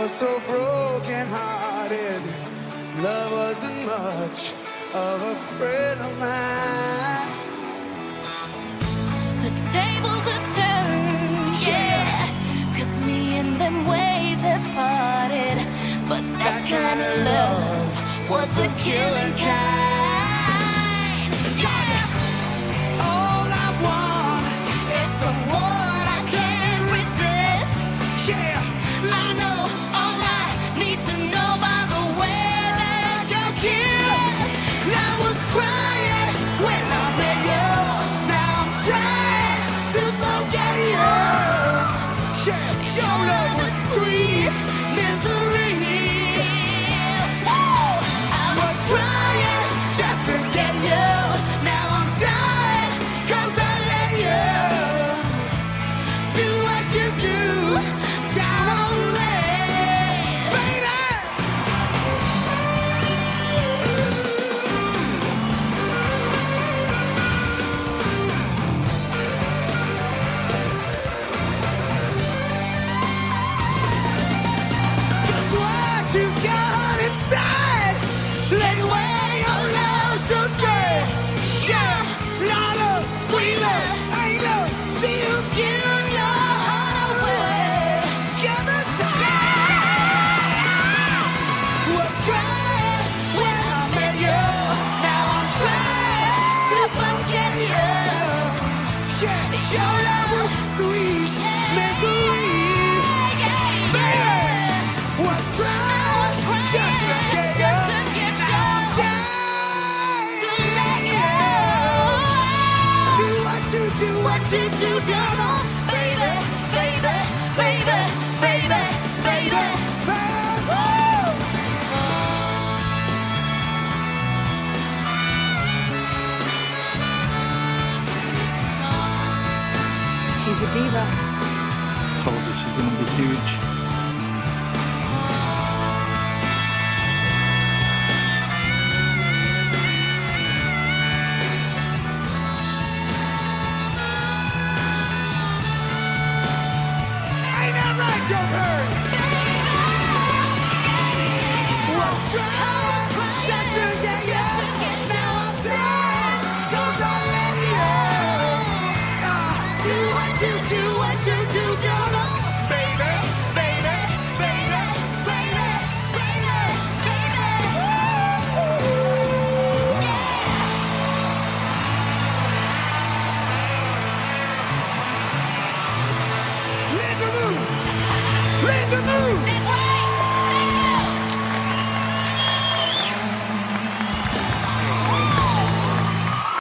was so broken hearted. Love wasn't much of a friend of mine. The tables have turned, yeah, 'cause me and them ways have parted. But that kind of love was the killing kind. Yeah. All I want It's someone I can't resist. yeah. I know all I need to know by the way that you kiss. I was crying when I met you. Now I'm trying to forget you. Yeah, your love was sweet misery. I was crying just to get you. Now I'm dying 'cause I let you do what you do down on me, baby. Just what you got inside, lay away your love should stay. Yeah, not love, sweet love, ain't love till you give your heart away. Yeah, that's was crying when I met you. Now I'm trying to forget you. Yeah, your love was sweet misery. Baby, was crying just to get you. Now I'm dying to let you do what you do down on, baby, baby, baby, baby, baby, baby. She's a diva. Told her she's gonna be huge. Ain't that right, Joker? Was trying just to get you. Now I'm dead 'cause I let you do what you do